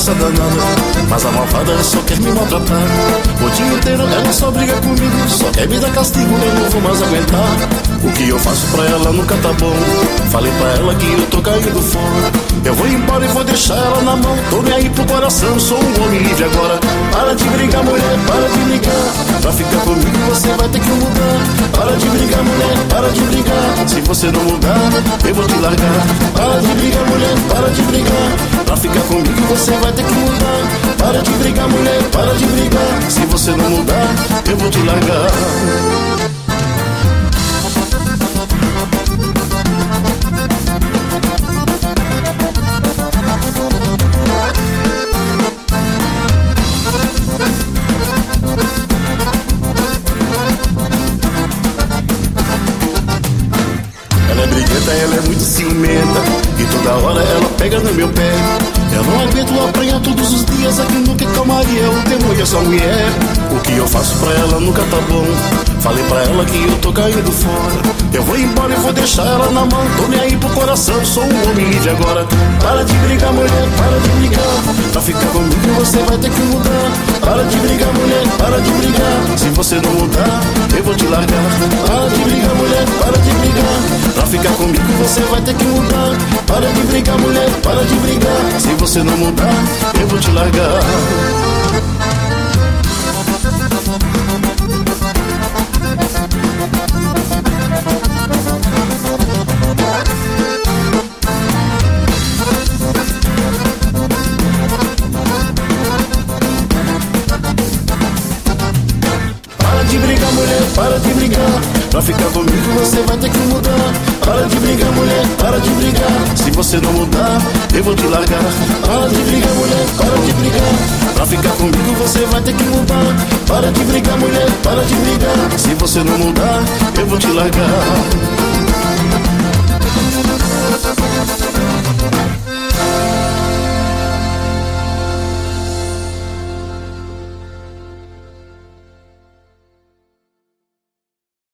essa danada, mas a malvada só quer me maltratar. O dia inteiro ela só briga comigo, só quer me dar castigo, eu não vou mais aguentar. O que eu faço pra ela nunca tá bom. Falei pra ela que eu tô caindo fora. Eu vou embora e vou deixar ela na mão. Tô nem aí pro coração, sou um homem livre agora. Para de brigar, mulher, para de brigar. Pra ficar comigo você vai ter que mudar. Para de brigar, mulher, para de brigar. Se você não mudar, eu vou te largar. Para de brigar, mulher, para de brigar. Pra ficar comigo você vai ter que mudar. Para de brigar, mulher, para de brigar. Se você não mudar, eu vou te largar. Ela é muito ciumenta e toda hora ela pega no meu pé. Eu não aguento apanhar todos os dias aqui no que calmaria o demônio essa mulher. O que eu faço pra ela nunca tá bom. Falei pra ela que eu tô caindo fora. Eu vou embora e vou deixar ela na mão. Tô nem aí pro coração, sou um homem livre agora. Para de brigar, mulher, para de brigar. Pra ficar comigo você vai ter que mudar. Para de brigar, mulher, para de brigar. Se você não mudar, eu vou te largar. Para de brigar, mulher, para de brigar. Pra ficar comigo você vai ter que mudar. Para de brigar, mulher, para de brigar. Se você não mudar, eu vou te largar. Para de brigar, mulher, para de brigar. Pra ficar comigo você vai ter que mudar. Para de brigar, mulher, para de brigar. Se você não mudar, eu vou te largar. Para de brigar, mulher, para de brigar. Pra ficar comigo você vai ter que mudar. Para de brigar, mulher, para de brigar. Se você não mudar, eu vou te largar.